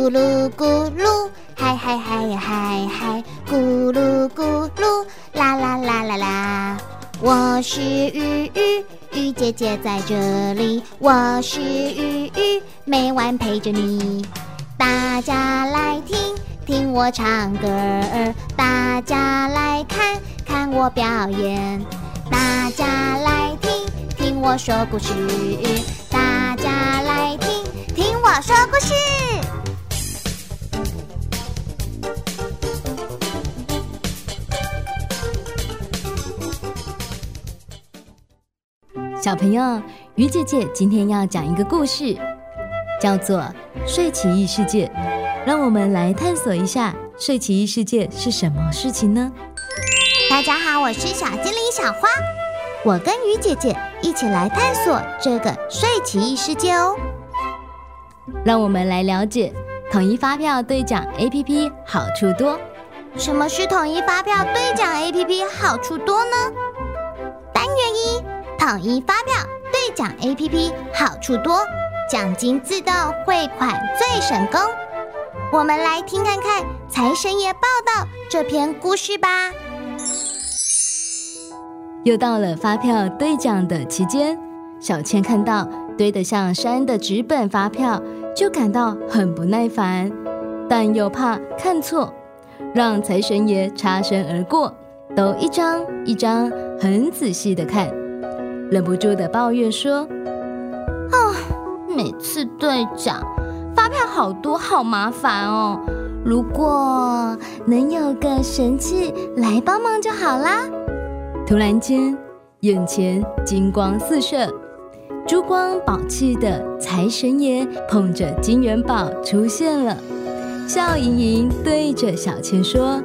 咕噜咕噜，嗨嗨嗨呀嗨嗨，咕噜咕噜，啦啦啦啦啦。我是鱼鱼，鱼姐姐在这里。我是鱼鱼，每晚陪着你。大家来听听我唱歌儿，大家来看看我表演，大家来听听我说故事，大家来听听我说故事。 小朋友，鱼姐姐今天要讲一个故事，叫做《睡奇异世界》。让我们来探索一下睡奇异世界是什么事情呢？ 大家好，我是小精灵小花，我跟鱼姐姐一起来探索这个睡奇异世界哦。 让我们来了解统一发票兑奖 APP 好处多。 什么是统一发票兑奖 APP 好处多呢？单元一，统一发票兑奖 APP 好处多，奖金自动汇款最省工。我们来听看看财神爷报道这篇故事吧。 又到了发票兑奖的期间，小倩看到堆得像山的纸本发票，就感到很不耐烦，但又怕看错，让财神爷擦身而过，都一张一张很仔细地看，忍不住地抱怨说：每次兑奖发票好多，好麻烦哦，如果能有个神器来帮忙就好啦。突然间，眼前金光四射，珠光宝气的财神爷捧着金元宝出现了，笑盈盈对着小倩说：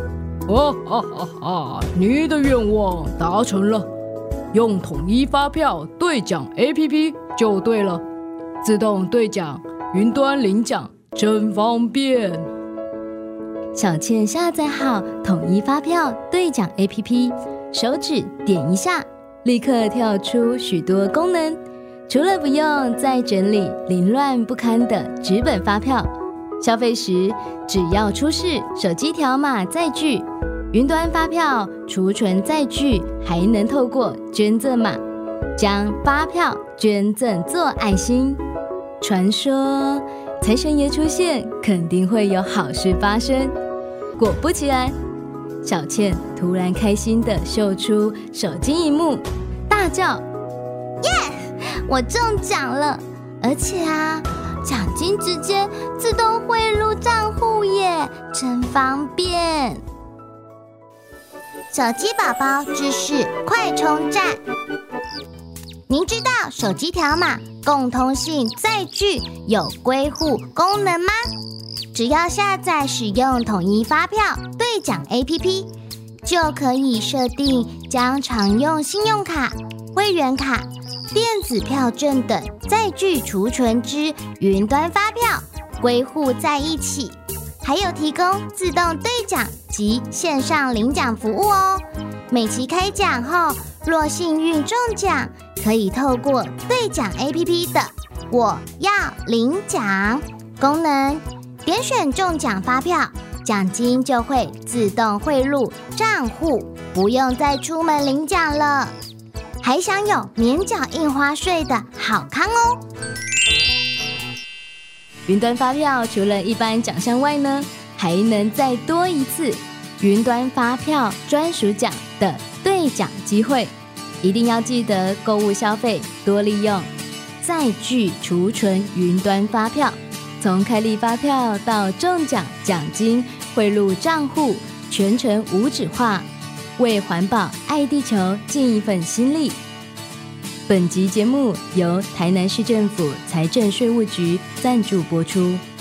你的愿望达成了，用统一发票兑奖 APP 就对了，自动兑奖，云端领奖，真方便。 小倩下载好统一发票兑奖 APP， 手指点一下，立刻跳出许多功能。除了不用再整理凌乱不堪的纸本发票，消费时只要出示手机条码载具，云端发票储存载具还能透过捐赠码将发票捐赠做爱心。传说财神爷出现肯定会有好事发生，果不其然，小倩突然开心地秀出手机萤幕，大叫： 耶！我中奖了，而且奖金直接自动汇入账户耶，真方便。手机宝宝知识快充站，您知道手机条码共通性载具有归户功能吗？只要下载使用统一发票兑奖 APP， 就可以设定将常用信用卡、会员卡、电子票证等载具储存之云端发票归户在一起，还有提供自动兑奖及线上领奖服务哦。每期开奖后，若幸运中奖，可以透过兑奖 APP 的我要领奖功能，点选中奖发票，奖金就会自动汇入账户，不用再出门领奖了，还享有免缴印花税的好康哦。 云端发票除了一般奖项外呢，还能再多一次云端发票专属奖的兑奖机会，一定要记得购物消费多利用载具储存云端发票，从开立发票到中奖奖金汇入账户，全程无纸化，为环保爱地球尽一份心力。本集节目由台南市政府财政税务局赞助播出。